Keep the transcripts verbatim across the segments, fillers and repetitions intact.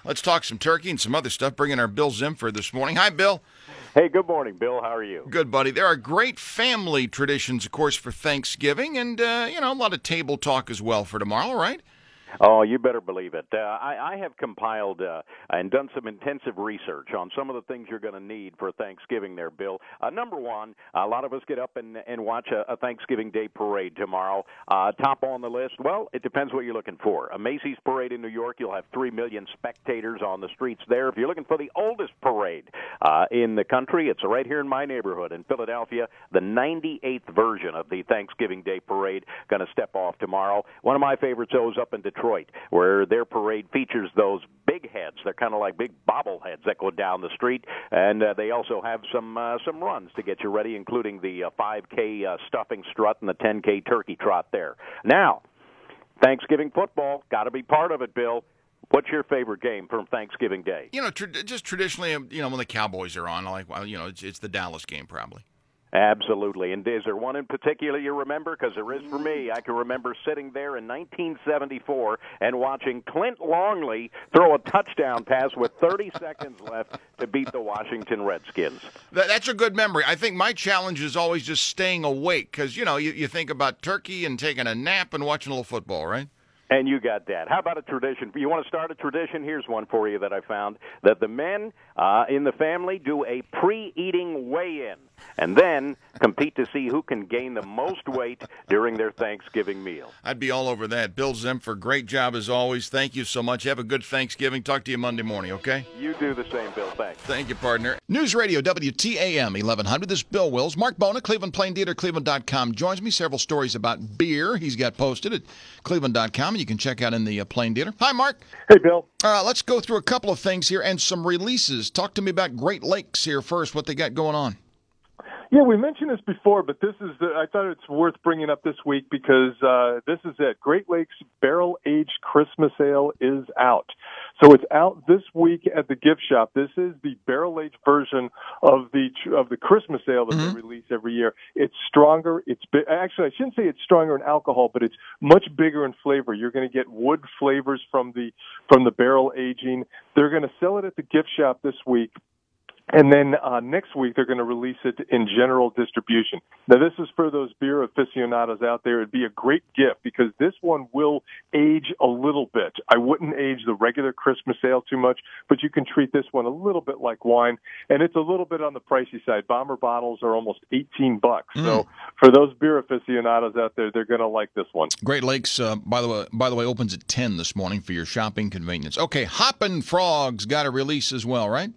Let's talk some turkey and some other stuff. Bringing our Bill Zimfer this morning. Hi, Bill. Hey, good morning, Bill. How are you? Good, buddy. There are great family traditions, of course, for Thanksgiving, and, uh, you know, a lot of table talk as well for tomorrow, right? Oh, you better believe it. Uh, I, I have compiled uh, and done some intensive research on some of the things you're going to need for Thanksgiving there, Bill. Uh, number one, a lot of us get up and, and watch a, a Thanksgiving Day parade tomorrow. Uh, top on the list, well, it depends what you're looking for. A Macy's parade in New York, you'll have three million spectators on the streets there. If you're looking for the oldest parade uh, in the country, it's right here in my neighborhood in Philadelphia, the ninety-eighth version of the Thanksgiving Day parade going to step off tomorrow. One of my favorites is up in Detroit, where their parade features those big heads. They're kind of like big bobbleheads that go down the street, and uh, they also have some uh, some runs to get you ready, including the uh, five K uh, stuffing strut and the ten K turkey trot there. Now, Thanksgiving football, got to be part of it, Bill. What's your favorite game from Thanksgiving Day? You know, tra- just traditionally, you know, when the Cowboys are on, I like, well, you know, it's, it's the Dallas game probably. Absolutely. And is there one in particular you remember? Because there is for me. I can remember sitting there in nineteen seventy-four and watching Clint Longley throw a touchdown pass with thirty seconds left to beat the Washington Redskins. That, that's a good memory. I think my challenge is always just staying awake because, you know, you, you think about turkey and taking a nap and watching a little football, right? And you got that. How about a tradition? You want to start a tradition? Here's one for you that I found, that the men uh, in the family do a pre-eating weigh-in and then compete to see who can gain the most weight during their Thanksgiving meal. I'd be all over that. Bill Zimfer, great job as always. Thank you so much. Have a good Thanksgiving. Talk to you Monday morning, okay? You do the same, Bill. Thanks. Thank you, partner. News Radio W T A M eleven hundred. This is Bill Wills. Mark Bona, Cleveland Plain Dealer, Cleveland dot com, joins me. Several stories about beer he's got posted at Cleveland dot com. You can check out in the uh, Plain Dealer. Hi, Mark. Hey, Bill. Uh, let's go through a couple of things here and some releases. Talk to me about Great Lakes here first, what they got going on. Yeah, we mentioned this before, but this is the, I thought it's worth bringing up this week because uh, this is it. Great Lakes Barrel Aged Christmas Ale is out. So it's out this week at the gift shop. This is the barrel aged version of the of the Christmas ale that mm-hmm. they release every year. It's stronger. It's bi- actually I shouldn't say it's stronger in alcohol, but it's much bigger in flavor. You're going to get wood flavors from the from the barrel aging. They're going to sell it at the gift shop this week. And then uh, next week, they're going to release it in general distribution. Now, this is for those beer aficionados out there. It'd be a great gift because this one will age a little bit. I wouldn't age the regular Christmas ale too much, but you can treat this one a little bit like wine. And it's a little bit on the pricey side. Bomber bottles are almost eighteen bucks. Mm. So for those beer aficionados out there, they're going to like this one. Great Lakes, uh, by the way, by the way, opens at ten this morning for your shopping convenience. Okay, Hoppin' Frog's got a release as well, right?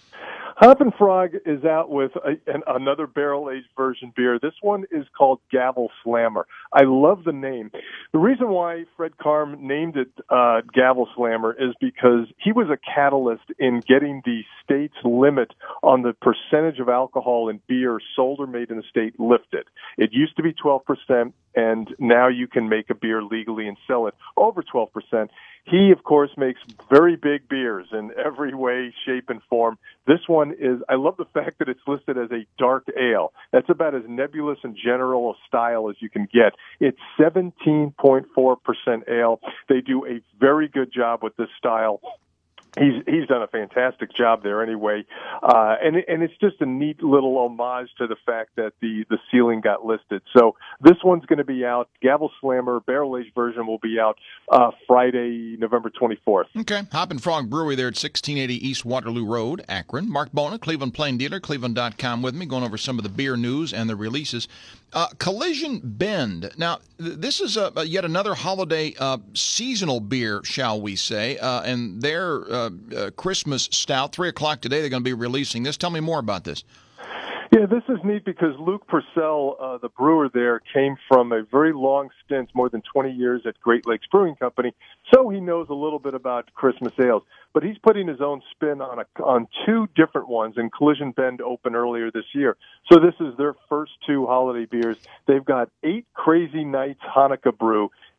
Hoppin' Frog is out with a, an, another barrel-aged version beer. This one is called Gavel Slammer. I love the name. The reason why Fred Karm named it uh, Gavel Slammer is because he was a catalyst in getting the state's limit on the percentage of alcohol in beer sold or made in the state lifted. It used to be twelve percent, and now you can make a beer legally and sell it over twelve percent. He, of course, makes very big beers in every way, shape, and form. This one is, I love the fact that it's listed as a dark ale. That's about as nebulous and general a style as you can get. It's seventeen point four percent ale. They do a very good job with this style. He's he's done a fantastic job there anyway, uh, and and it's just a neat little homage to the fact that the, the ceiling got listed. So this one's going to be out. Gavel Slammer barrel aged version will be out uh, Friday, November twenty-fourth. Okay, Hoppin' Frog Brewery there at sixteen eighty East Waterloo Road, Akron. Mark Bona, Cleveland Plain Dealer, Cleveland dot com with me, going over some of the beer news and the releases. Uh, Collision Bend. Now, th- this is a, a yet another holiday uh, seasonal beer, shall we say, uh, and their uh, uh, Christmas stout, three o'clock today, they're going to be releasing this. Tell me more about this. Yeah, this is neat because Luke Purcell, uh, the brewer there, came from a very long stint, more than twenty years at Great Lakes Brewing Company, so he knows a little bit about Christmas ales. But he's putting his own spin on a, on two different ones, and Collision Bend opened earlier this year. So this is their first two holiday beers. They've got Eight Crazy Nights Hanukkah Brew,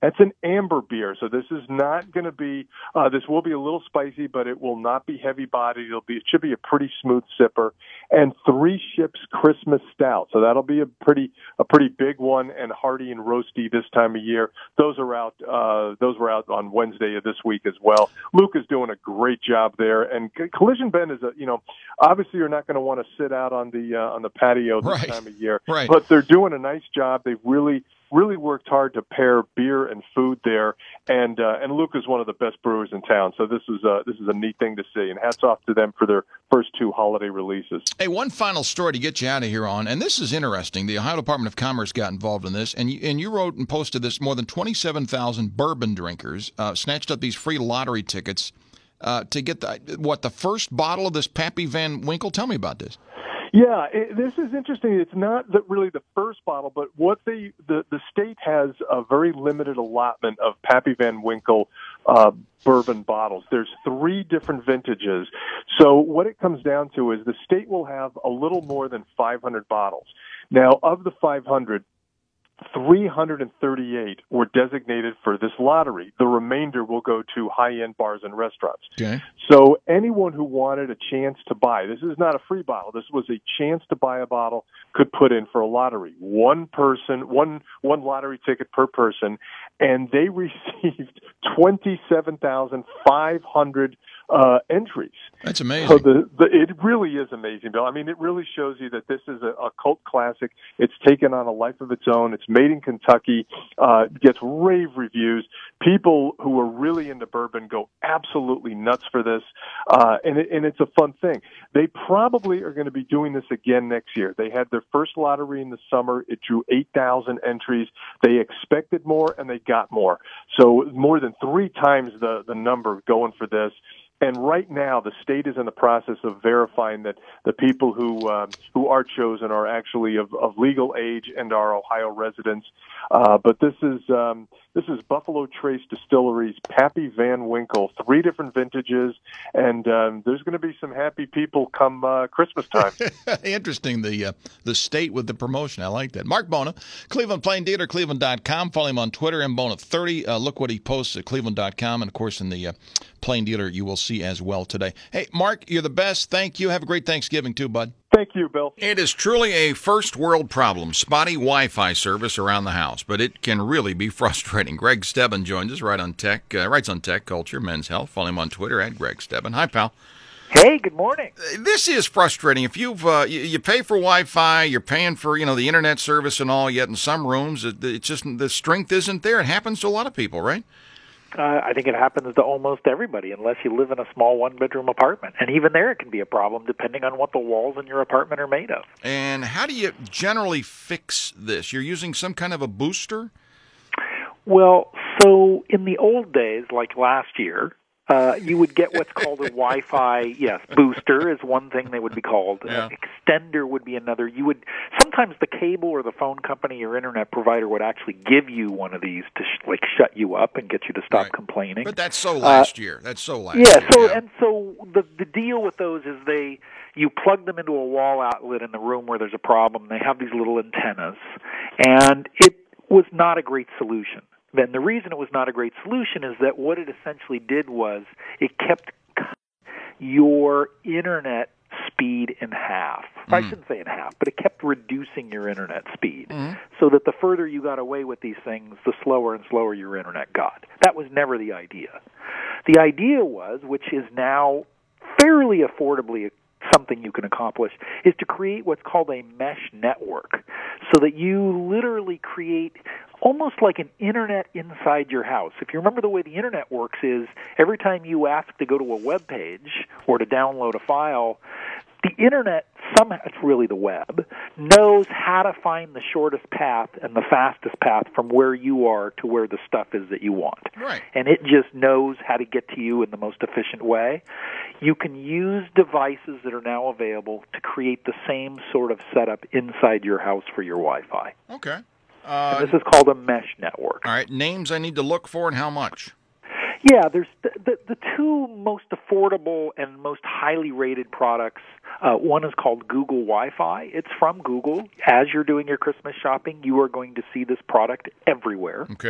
That's an amber beer, so this is not going to be. Uh, this will be a little spicy, but it will not be heavy-bodied. It'll be. It should be a pretty smooth sipper. And Three Ships Christmas Stout, so that'll be a pretty a pretty big one and hearty and roasty this time of year. Those are out. Uh, those were out on Wednesday of this week as well. Luke is doing a great job there, and Collision Bend is a. You know, obviously you're not going to want to sit out on the uh, on the patio this right. time of year, right. but they're doing a nice job. They've really. really worked hard to pair beer and food there, and uh, and Luke is one of the best brewers in town. So this is a, this is a neat thing to see, and hats off to them for their first two holiday releases. Hey, one final story to get you out of here on, and this is interesting. The Ohio Department of Commerce got involved in this, and you, and you wrote and posted this. More than twenty-seven thousand bourbon drinkers uh, snatched up these free lottery tickets uh, to get the what the first bottle of this Pappy Van Winkle. Tell me about this. Yeah, it, this is interesting. It's not the, really the first bottle, but what they the, the state has a very limited allotment of Pappy Van Winkle uh, bourbon bottles. There's three different vintages. So what it comes down to is the state will have a little more than five hundred bottles. Now, of the five hundred, three hundred thirty-eight were designated for this lottery. The remainder will go to high-end bars and restaurants. Okay. So anyone who wanted a chance to buy, this is not a free bottle, this was a chance to buy a bottle, could put in for a lottery. One person, one one lottery ticket per person, and they received twenty-seven thousand five hundred uh, entries. That's amazing. So the, the it really is amazing, Bill. I mean, it really shows you that this is a, a cult classic. It's taken on a life of its own. It's made in Kentucky, uh, gets rave reviews. People who are really into bourbon go absolutely nuts for this, uh, and, it, and it's a fun thing. They probably are going to be doing this again next year. They had their first lottery in the summer. It drew eight thousand entries. They expected more, and they got more. So more than three times the, the number going for this. And right now, the state is in the process of verifying that the people who uh, who are chosen are actually of, of legal age and are Ohio residents. Uh, but this is um, this is Buffalo Trace Distillery's Pappy Van Winkle, three different vintages, and um, there's going to be some happy people come uh, Christmas time. Interesting, the uh, the state with the promotion. I like that. Mark Bona, Cleveland Plain Dealer, Cleveland dot com. Follow him on Twitter, M Bona thirty. Uh, look what he posts at Cleveland dot com, and of course in the uh, Plain Dealer you will see as well today. Hey, Mark, you're the best. Thank you. Have a great Thanksgiving too, bud. Thank you, Bill. It is truly a first world problem, spotty Wi-Fi service around the house, but it can really be frustrating. Greg Stebbin joins us right on tech, uh, writes on Tech Culture, Men's Health. Follow him on Twitter at Greg Stebbin. Hi, pal. Hey, good morning. This is frustrating. If you've uh, you, you pay for Wi-Fi, you're paying for you know the internet service and all, yet in some rooms it, it's just the strength isn't there. It happens to a lot of people, right? Uh, I think it happens to almost everybody unless you live in a small one-bedroom apartment. And even there it can be a problem depending on what the walls in your apartment are made of. And how do you generally fix this? You're using some kind of a booster? Well, so in the old days, like last year, uh, you would get what's called a Wi-Fi, yes, booster is one thing they would be called. Yeah. Uh, extender would be another. You would sometimes the cable or the phone company or internet provider would actually give you one of these to sh- like shut you up and get you to stop Right. complaining. But that's so last uh, year. That's so last yeah, year. so yeah. and so the the deal with those is they you plug them into a wall outlet in the room where there's a problem. They have these little antennas, and it was not a great solution. Then the reason it was not a great solution is that what it essentially did was it kept your internet speed in half. Mm. I shouldn't say in half, but it kept reducing your internet speed mm. so that the further you got away with these things, the slower and slower your internet got. That was never the idea. The idea was, which is now fairly affordably something you can accomplish, is to create what's called a mesh network so that you literally create almost like an internet inside your house. If you remember the way the internet works is every time you ask to go to a web page or to download a file, the internet, somehow, it's really the web, knows how to find the shortest path and the fastest path from where you are to where the stuff is that you want. Right. And it just knows how to get to you in the most efficient way. You can use devices that are now available to create the same sort of setup inside your house for your Wi-Fi. Okay. Uh, and this is called a mesh network. All right. Names I need to look for and how much? Yeah, there's the, the, the two most affordable and most highly rated products. Uh, one is called Google Wi-Fi. It's from Google. As you're doing your Christmas shopping, you are going to see this product everywhere. Okay.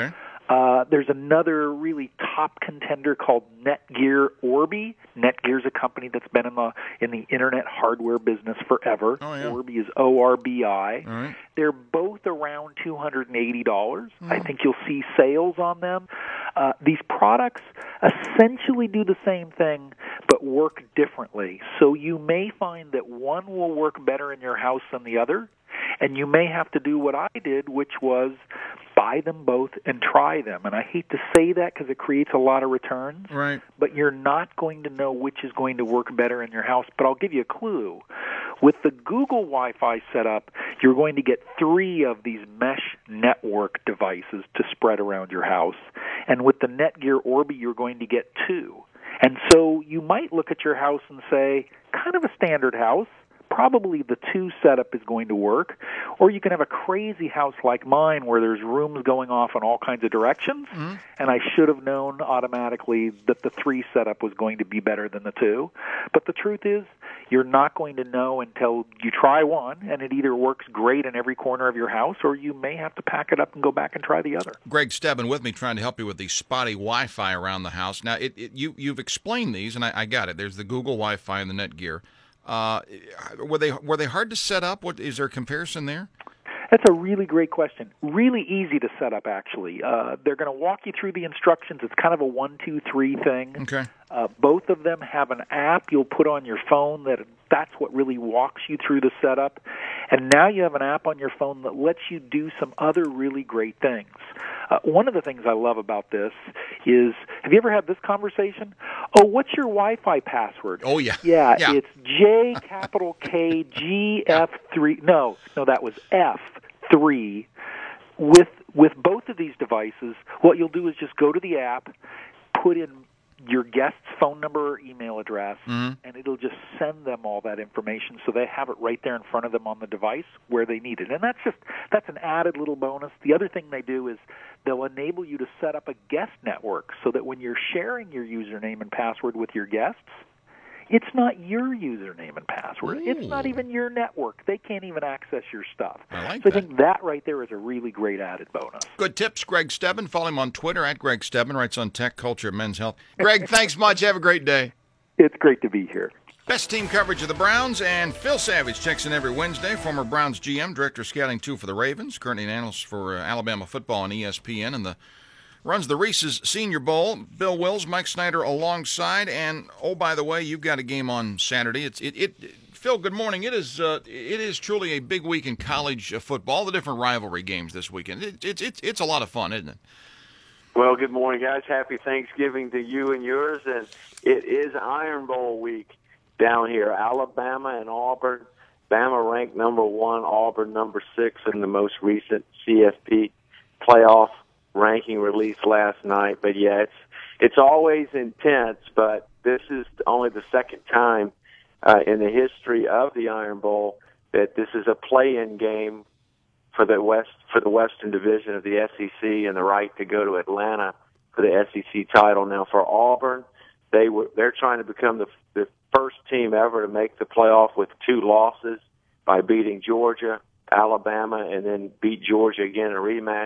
Uh, there's another really top contender called Netgear Orbi. Netgear's a company that's been in the in the internet hardware business forever. Oh, yeah. Orbi is O R B I. All right. They're both around two hundred eighty dollars. Mm. I think you'll see sales on them. Uh, these products essentially do the same thing but work differently. So you may find that one will work better in your house than the other, and you may have to do what I did, which was buy them both and try them. And I hate to say that because it creates a lot of returns, Right. but you're not going to know which is going to work better in your house. But I'll give you a clue. With the Google Wi-Fi setup, you're going to get three of these mesh network devices to spread around your house. And with the Netgear Orbi, you're going to get two. And so you might look at your house and say, kind of a standard house, probably the two setup is going to work. Or you can have a crazy house like mine where there's rooms going off in all kinds of directions, mm-hmm. and I should have known automatically that the three setup was going to be better than the two. But the truth is, you're not going to know until you try one, and it either works great in every corner of your house, or you may have to pack it up and go back and try the other. Greg Stebbin with me, trying to help you with the spotty Wi-Fi around the house. Now, it, it, you, you've explained these, and I, I got it. There's the Google Wi-Fi and the Netgear. Uh, were they were they hard to set up? What is there a comparison there? That's a really great question. Really easy to set up, actually. Uh, they're going to walk you through the instructions. It's kind of a one, two, three thing. Okay. Uh, both of them have an app you'll put on your phone that that's what really walks you through the setup. And now you have an app on your phone that lets you do some other really great things. Uh, one of the things I love about this is, have you ever had this conversation? Oh, what's your Wi-Fi password? Oh, yeah. Yeah, yeah. it's J capital K G F three. No, no, that was F three. With with both of these devices, what you'll do is just go to the app, put in your guest's phone number or email address, mm-hmm. and it'll just send them all that information so they have it right there in front of them on the device where they need it. And that's just that's an added little bonus. The other thing they do is they'll enable you to set up a guest network so that when you're sharing your username and password with your guests, it's not your username and password. Ooh. It's not even your network. They can't even access your stuff. I like so that. I think that right there is a really great added bonus. Good tips, Greg Stebbin. Follow him on Twitter at Greg Stebbin. Writes on Tech, Culture, Men's Health. Greg, thanks much. Have a great day. It's great to be here. Best team coverage of the Browns, and Phil Savage checks in every Wednesday. Former Browns G M, Director of Scouting, too, for the Ravens. Currently an analyst for uh, Alabama football on E S P N, and the runs the Reese's Senior Bowl. Bill Wills, Mike Snyder alongside, and oh, by the way, you've got a game on Saturday. It's it. it Phil, good morning. It is uh, it is truly a big week in college football. All the different rivalry games this weekend. It's it, it, it's a lot of fun, isn't it? Well, good morning, guys. Happy Thanksgiving to you and yours. And it is Iron Bowl week down here. Alabama and Auburn. Bama ranked number one, Auburn number six in the most recent C F P playoff ranking released last night. But yeah, it's it's always intense, but this is only the second time uh, in the history of the Iron Bowl that this is a play-in game for the West for the Western Division of the S E C and the right to go to Atlanta for the S E C title. Now for Auburn, they were they're trying to become the the first team ever to make the playoff with two losses by beating Georgia, Alabama, and then beat Georgia again in a rematch.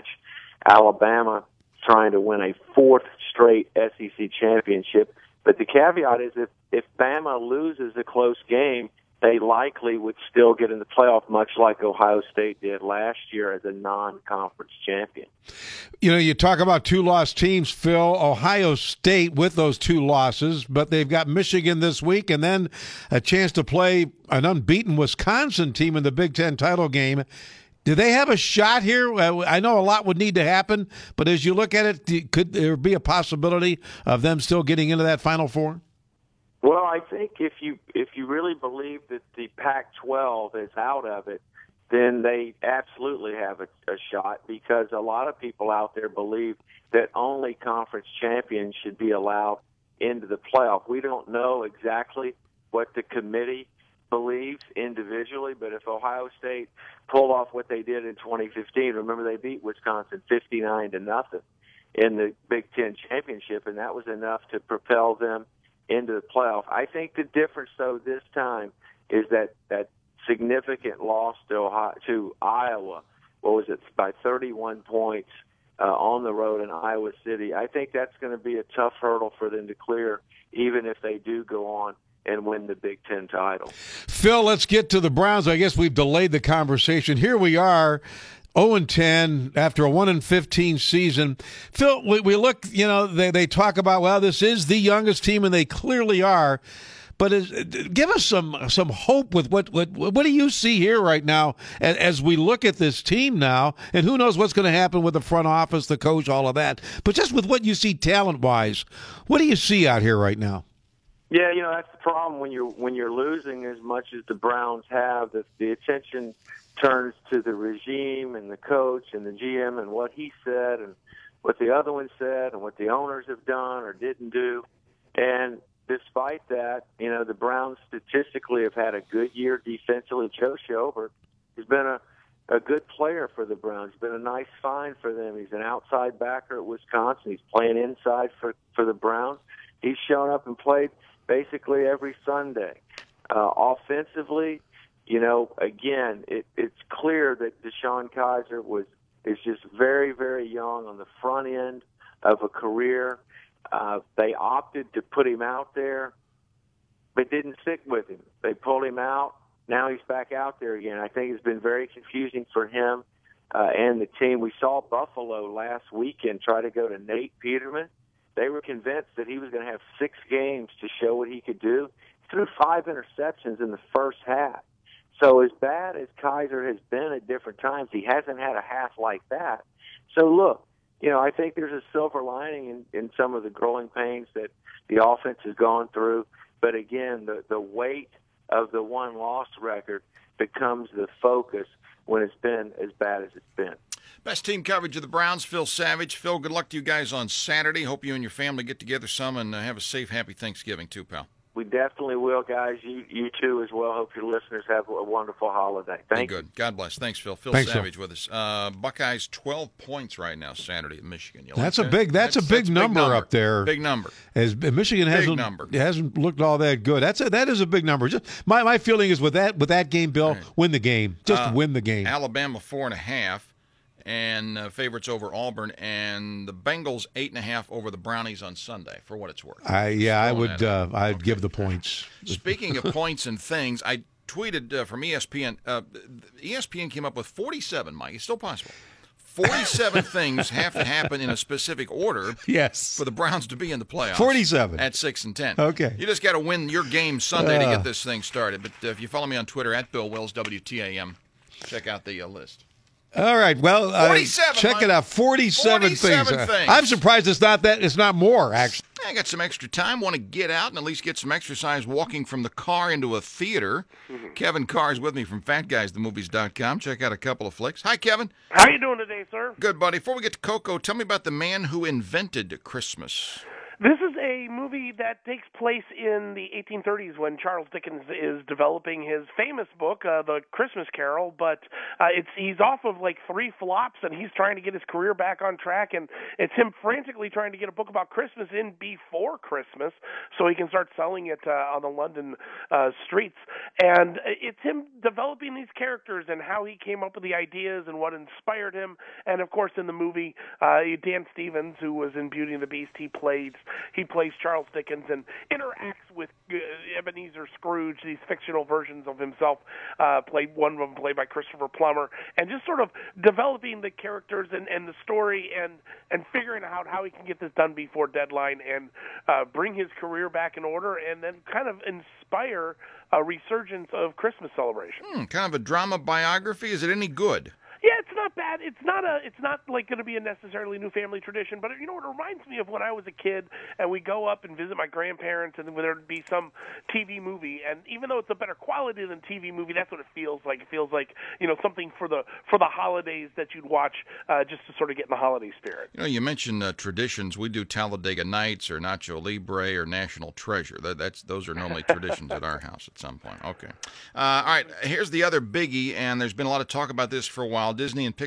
Alabama trying to win a fourth straight S E C championship. But the caveat is if, if Bama loses a close game, they likely would still get in the playoff, much like Ohio State did last year as a non-conference champion. You know, you talk about two lost teams, Phil. Ohio State with those two losses, but they've got Michigan this week and then a chance to play an unbeaten Wisconsin team in the Big Ten title game. Do they have a shot here? I know a lot would need to happen, but as you look at it, could there be a possibility of them still getting into that Final Four? Well, I think if you if you really believe that the Pac twelve is out of it, then they absolutely have a, a shot, because a lot of people out there believe that only conference champions should be allowed into the playoff. We don't know exactly what the committee believes individually, but if Ohio State pulled off what they did in twenty fifteen, remember they beat Wisconsin fifty-nine to nothing in the Big Ten championship, and that was enough to propel them into the playoff. I think the difference, though, this time is that that significant loss to Ohio, to Iowa. What was it? By thirty-one points uh, on the road in Iowa City. I think that's going to be a tough hurdle for them to clear, even if they do go on and win the Big Ten title. Phil, let's get to the Browns. I guess we've delayed the conversation. Here we are, oh and ten after a one and fifteen season. Phil, we, we look, you know, they, they talk about, well, this is the youngest team, and they clearly are. But is, give us some some hope with what, what what do you see here right now as, as we look at this team now, and who knows what's going to happen with the front office, the coach, all of that. But just with what you see talent-wise, what do you see out here right now? Yeah, you know, that's the problem when you're when you're losing as much as the Browns have. The, the attention turns to the regime and the coach and the G M and what he said and what the other one said and what the owners have done or didn't do. And despite that, you know, the Browns statistically have had a good year defensively. Joe Schobert has been a, a good player for the Browns. He's been a nice find for them. He's an outside backer at Wisconsin. He's playing inside for, for the Browns. He's shown up and played basically every Sunday. Uh, offensively, you know, again, it, it's clear that DeShone Kizer was is just very, very young on the front end of a career. Uh, they opted to put him out there, but didn't stick with him. They pulled him out. Now he's back out there again. I think it's been very confusing for him uh, and the team. We saw Buffalo last weekend try to go to Nate Peterman. They were convinced that he was going to have six games to show what he could do. He threw five interceptions in the first half. So as bad as Kizer has been at different times, he hasn't had a half like that. So look, you know, I think there's a silver lining in, in some of the growing pains that the offense has gone through. But again, the, the weight of the one-loss record becomes the focus when it's been as bad as it's been. Best team coverage of the Browns, Phil Savage. Phil, good luck to you guys on Saturday. Hope you and your family get together some and uh, have a safe, happy Thanksgiving too, pal. We definitely will, guys. You you too as well. Hope your listeners have a wonderful holiday. Thank Be you. Good. God bless. Thanks, Phil. Phil Thanks, Savage Phil. with us. Uh, Buckeyes twelve points right now Saturday at Michigan. You That's like a that? big. That's, that's a big, that's number, big number up there. Big number. As Michigan Big hasn't number. hasn't looked all that good. That's a, that is a big number. Just my my feeling is with that with that game, Bill, Right. win the game. Just Uh, win the game. Alabama four and a half, and uh, favorites over Auburn, and the Bengals eight and a half over the Brownies on Sunday. For what it's worth. I yeah, I Throwing would. that Uh, out. I'd Okay. give the points. Speaking of points and things, I tweeted uh, from E S P N. Uh, E S P N came up with forty-seven, Mike. It's still possible. forty-seven things have to happen in a specific order Yes. for the Browns to be in the playoffs. forty-seven. At six and ten. Okay. You just got to win your game Sunday to Uh. get this thing started. But uh, if you follow me on Twitter, at Bill Wills, W T A M, check out the uh, list. All right. Well, uh, forty-seven, check Mike. it out. Forty-seven, forty-seven things. Uh, things. I'm surprised it's not that. It's not more actually. I got some extra time. Want to get out and at least get some exercise walking from the car into a theater. Kevin Carr is with me from fat guys the movies dot com. Check out a couple of flicks. Hi, Kevin. How you doing today, sir? Good, buddy. Before we get to Coco, tell me about the man who invented Christmas. This is a movie that takes place in the eighteen thirties when Charles Dickens is developing his famous book, uh, The Christmas Carol. But uh, it's he's off of like three flops, and he's trying to get his career back on track. And it's him frantically trying to get a book about Christmas in before Christmas, so he can start selling it uh, on the London uh, streets. And it's him developing these characters and how he came up with the ideas and what inspired him. And of course, in the movie, uh, Dan Stevens, who was in Beauty and the Beast, he played. He plays Charles Dickens and interacts with uh, Ebenezer Scrooge, these fictional versions of himself, uh, played one of them played by Christopher Plummer, and just sort of developing the characters and, and the story and, and figuring out how he can get this done before deadline and uh, bring his career back in order and then kind of inspire a resurgence of Christmas celebration. Hmm, kind of a drama biography. Is it any good? Yeah, it's not bad. It's not a. It's not like going to be a necessarily new family tradition, but you know, it reminds me of when I was a kid and we go up and visit my grandparents, and there'd be some T V movie, and even though it's a better quality than T V movie, that's what it feels like. It feels like you know something for the for the holidays that you'd watch uh, just to sort of get in the holiday spirit. You know, you mentioned uh, traditions. We do Talladega Nights or Nacho Libre or National Treasure. That, that's those are normally traditions at our house at some point. Okay. Uh, all right. Here's the other biggie, and there's been a lot of talk about this for a while. Disney and Pixar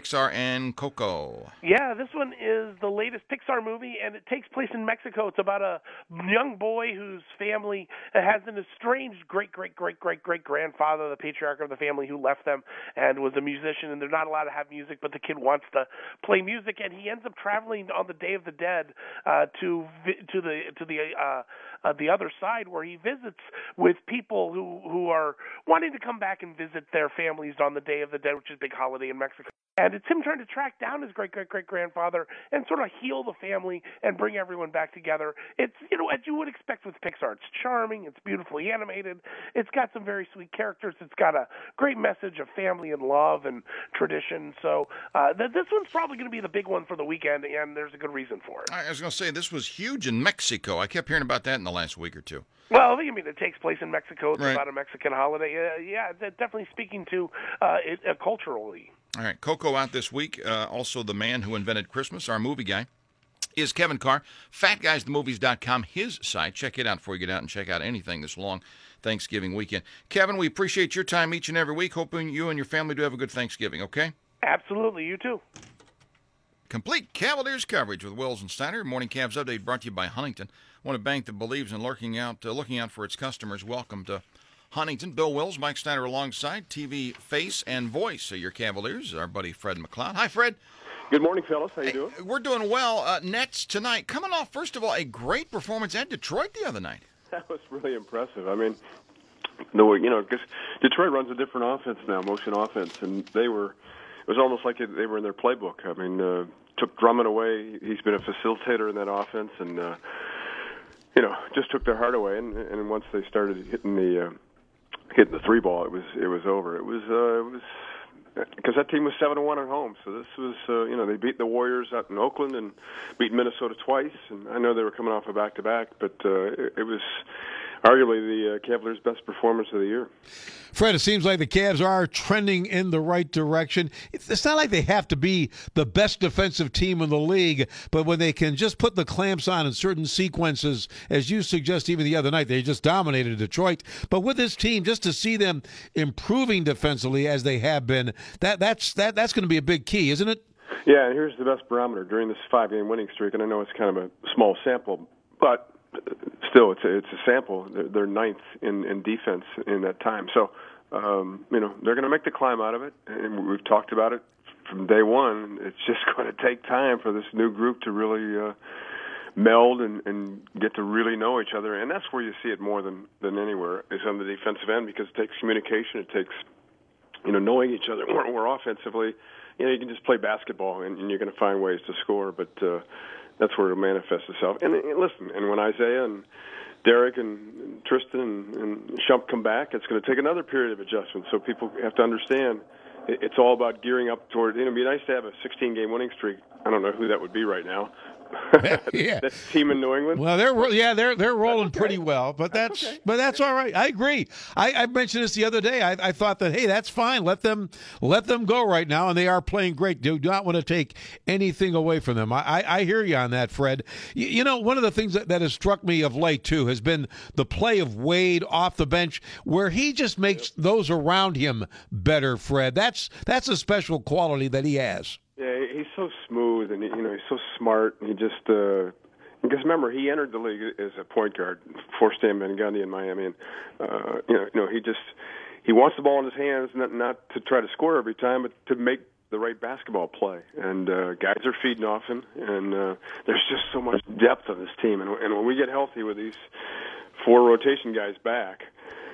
Pixar and Coco. Yeah, this one is the latest Pixar movie, and it takes place in Mexico. It's about a young boy whose family has an estranged great-great-great-great-great-grandfather, the patriarch of the family, who left them and was a musician, and they're not allowed to have music, but the kid wants to play music, and he ends up traveling on the Day of the Dead uh, to to the to the uh, uh, the other side, where he visits with people who, who are wanting to come back and visit their families on the Day of the Dead, which is a big holiday in Mexico. And it's him trying to track down his great-great-great-grandfather and sort of heal the family and bring everyone back together. It's, you know, as you would expect with Pixar. It's charming. It's beautifully animated. It's got some very sweet characters. It's got a great message of family and love and tradition. So uh, th- this one's probably going to be the big one for the weekend, and there's a good reason for it. I was going to say, this was huge in Mexico. I kept hearing about that in the last week or two. Well, I mean, it takes place in Mexico. It's right. about a Mexican holiday. Uh, yeah, definitely speaking to uh, it uh, culturally. All right, Coco out this week. Uh, also, The Man Who Invented Christmas, our movie guy, is Kevin Carr. fat guys the movies dot com, his site. Check it out before you get out and check out anything this long Thanksgiving weekend. Kevin, we appreciate your time each and every week. Hoping you and your family do have a good Thanksgiving, okay? Absolutely, you too. Complete Cavaliers coverage with Wills and Steiner. Morning Cavs Update brought to you by Huntington. One a bank that believes in lurking out, uh, looking out for its customers. Welcome to Huntington. Bill Wills, Mike Steiner alongside, T V face and voice of your Cavaliers, our buddy Fred McLeod. Hi, Fred. Good morning, fellas. How you hey, doing? We're doing well. Uh, Nets tonight, coming off, first of all, a great performance at Detroit the other night. That was really impressive. I mean, the you know, because Detroit runs a different offense now, motion offense, and they were. It was almost like they were in their playbook. I mean, uh, took Drummond away. He's been a facilitator in that offense, and uh, you know, just took their heart away. And, and once they started hitting the uh, hitting the three ball, it was it was over. It was uh, it was because that team was seven and one at home. So this was uh, you know, they beat the Warriors out in Oakland and beat Minnesota twice. And I know they were coming off a back to back, but uh, it, it was arguably the uh, Cavaliers' best performance of the year. Fred, it seems like the Cavs are trending in the right direction. It's not like they have to be the best defensive team in the league, but when they can just put the clamps on in certain sequences, as you suggest even the other night, they just dominated Detroit. But with this team, just to see them improving defensively as they have been, that that's that that's going to be a big key, isn't it? Yeah, and here's the best barometer during this five-game winning streak, and I know it's kind of a small sample, but still, it's a, it's a sample. They're, they're ninth in, in defense in that time. So, um, you know, they're going to make the climb out of it, and we've talked about it from day one. It's just going to take time for this new group to really uh, meld and, and get to really know each other. And that's where you see it more than, than anywhere, is on the defensive end, because it takes communication. It takes, you know, knowing each other. Where, where offensively, you know, you can just play basketball, and, and you're going to find ways to score, but uh, that's where it'll manifest itself. And, and listen, and when Isaiah and Derek and, and Tristan and, and Shump come back, it's going to take another period of adjustment. So people have to understand it, it's all about gearing up toward. You know, it'd be nice to have a sixteen-game winning streak. I don't know who that would be right now. Yeah, that team in New England. Well, they're yeah they're they're rolling okay. pretty well, but that's, that's okay. but that's all right. I agree. I, I mentioned this the other day. I, I thought that hey, that's fine. Let them let them go right now, and they are playing great. Do not want to take anything away from them. I I, I hear you on that, Fred. You, you know, one of the things that, that has struck me of late too has been the play of Wade off the bench, where he just makes those around him better. Fred, that's that's a special quality that he has. Yeah, he's so smooth, and you know, he's so smart. And he just uh, because remember, he entered the league as a point guard for Stan Van Gundy in Miami, and uh, you know, you know, he just he wants the ball in his hands, not not to try to score every time, but to make the right basketball play. And uh, guys are feeding off him, and uh, there's just so much depth on this team. And, and when we get healthy with these four rotation guys back,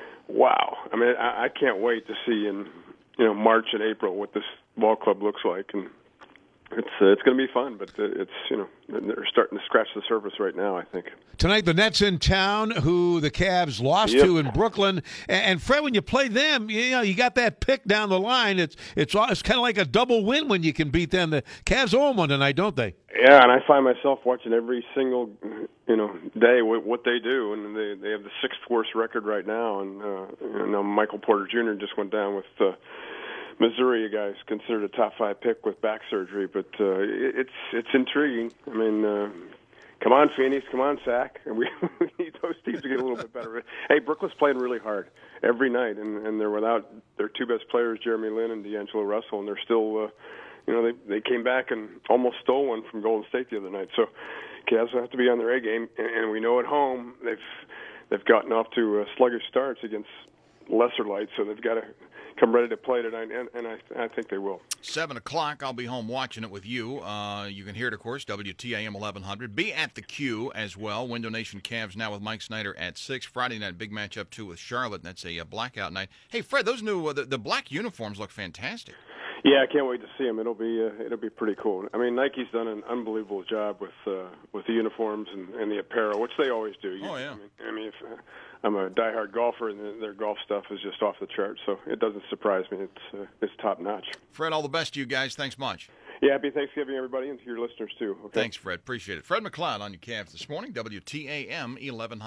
wow! I mean, I, I can't wait to see in you know March and April what this ball club looks like. And It's uh, it's going to be fun, but uh, it's, you know, they're starting to scratch the surface right now, I think. Tonight, the Nets in town, who the Cavs lost yep. to in Brooklyn. And, and Fred, when you play them, you know, you got that pick down the line. It's it's it's kind of like a double win when you can beat them. The Cavs own one tonight, don't they? Yeah, and I find myself watching every single, you know, day what they do, and they they have the sixth worst record right now. And uh, you know, Michael Porter Junior just went down with Uh, Missouri, a guy's considered a top five pick with back surgery, but uh, it's it's intriguing. I mean, uh, come on, Phoenix, come on, Sac, and we need those teams to get a little bit better. Hey, Brooklyn's playing really hard every night, and, and they're without their two best players, Jeremy Lin and D'Angelo Russell, and they're still, uh, you know, they they came back and almost stole one from Golden State the other night. So Cavs will have to be on their A game, and, and we know at home they've they've gotten off to uh, sluggish starts against lesser lights, so they've got to come ready to play tonight, and, and I, I think they will. Seven o'clock, I'll be home watching it with you. Uh, you can hear it, of course, W T A M eleven hundred. Be at the Q as well. Window Nation Cavs now with Mike Snyder at six. Friday night, big matchup, too, with Charlotte. That's a, a blackout night. Hey, Fred, those new, uh, the, the black uniforms look fantastic. Yeah, I can't wait to see them. It'll be uh, it'll be pretty cool. I mean, Nike's done an unbelievable job with uh, with the uniforms and, and the apparel, which they always do. Oh yeah. I mean, I mean if, uh, I'm a diehard golfer, and their golf stuff is just off the chart, so it doesn't surprise me. It's uh, it's top notch. Fred, all the best to you guys. Thanks much. Yeah, happy Thanksgiving, everybody, and to your listeners too. Okay? Thanks, Fred. Appreciate it. Fred McLeod on your Cavs this morning. W T A M eleven hundred.